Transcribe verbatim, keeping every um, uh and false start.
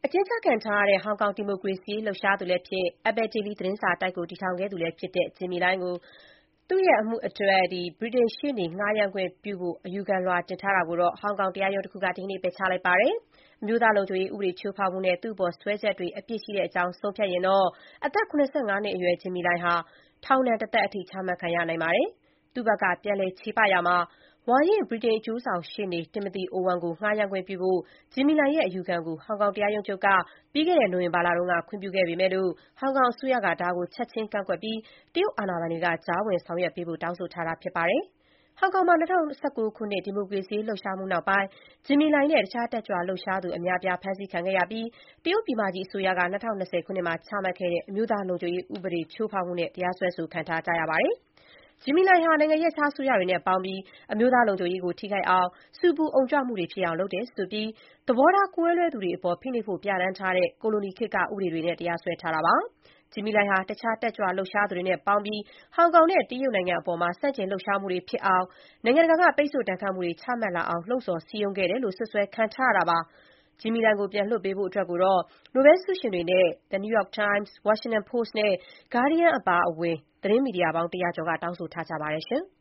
အကျဉ်းချခံထားရတဲ့ ဟောင်ကောင်ဒီမိုကရေစီရေးလှုပ်ရှားသူလည်းဖြစ် Apple Daily သတင်းစာတိုက်ကိုတည်ထောင်ခဲ့သူလည်းဖြစ်တဲ့ Jimmy Lai ကို သူ့ရဲ့အမှုအတွက် ဗြိတိန်ရှေ့နေငှားရမ်းခွင့်ပြုဖို့ အယူခံလွှာတင်ထားတာကို ဟောင်ကောင်တရားရုံးတခုက ဒီကနေ့ ပယ်ချလိုက်ပါတယ်။ အမျိုးသားလုံခြုံရေးဥပဒေချိုးဖောက်မှုနဲ့ သူ့အပေါ်စွဲချက်တွေ အပြစ်ရှိကြောင်း ဆုံးဖြတ်ရင်တော့ အသက် ၇၅ နှစ်အရွယ် Jimmy Lai ဟာ ထောင်ဒဏ်တသက်အထိ ချမှတ်ခံရနိုင်ပါတယ်။ သူ့ဘက်က ပြန်လည်ချေပရာမှာ ဝါရင့်ဗြိတိန်အကျိုးဆောင်ရှေ့နေ Timothy Owen ကို ငှားရမ်းခွင့်ပြုဖို့ Jimmy Lai ရဲ့ အယူခံကို ဟောင်ကောင်တရားရုံးချုပ်က ပြီးခဲ့တဲ့ နိုဝင်ဘာလက ခွင့်ပြုခဲ့ပေမဲ့ ဟောင်ကောင်အစိုးရက ဒါကို ချက်ချင်းကန့်ကွက်ပြီး တရုတ်အာဏာပိုင်တွေက ကြားဝင်ဆောင်ရွက်ပေးဖို့ တောင်းဆိုထားတာဖြစ်ပါတယ်။ ဟောင်ကောင်မှာ ၂၀၁၉ ခုနှစ် ဒီမိုကရေစီရေးလှုပ်ရှားမှုနောက်ပိုင်း Jimmy Lai နဲ့ တခြားတက်ကြွလှုပ်ရှားသူအများအပြား ဖမ်းဆီးခံခဲ့ရပြီး တရုတ်ပြည်မကြီးအစိုးရက ၂၀၂၀ ခုနှစ်မှာ ချမှတ်ခဲ့တဲ့ အမျိုးသားလုံခြုံရေးဥပဒေချိုးဖောက်မှုနဲ့ တရားစွဲဆိုခံထားကြရပါတယ်။ Jimmy Lai ဟာ နိုင်ငံရပ်ခြားအစိုးရတွေနဲ့ပေါင်းပြီး အမျိုးသားလုံခြုံရေးကို ထိခိုက်အောင် ဆူပူအုံကြွမှုတွေဖြစ်အောင် လုပ်တယ်ဆိုပြီး သဘောထားကွဲလွဲသူတွေအပေါ် ဖိနှိပ်ဖို့ ပြဋ္ဌာန်းထားတဲ့ ကိုလိုနီခေတ်က ဥပဒေတွေနဲ့ တရားစွဲထားတာပါ။ Jimmy Lai ဟာ တခြားတက်ကြွလှုပ်ရှားသူတွေနဲ့ပေါင်းပြီး ဟောင်ကောင်နဲ့ တရုတ်နိုင်ငံအပေါ် ဆန့်ကျင်လှုပ်ရှားမှုတွေဖြစ်အောင် နိုင်ငံတကာက ပိတ်ဆို့ဒဏ်ခတ်မှုတွေ ချမှတ်လာအောင် လှုံ့ဆော်စည်းရုံးခဲ့တယ်လို့ စွပ်စွဲခံထားရတာပါ။ Jimmy Lai ကို ပြန်လွှတ်ပေးဖို့အတွက်ကိုတော့ နိုဘဲလ်ဆုရှင်တွေနဲ့ The New York Times, Washington Post နဲ့ Guardian အပါအဝင် သတင်းမီဒီယာပေါင်း တရာကျော်က တောင်းဆိုထားကြပါတယ်။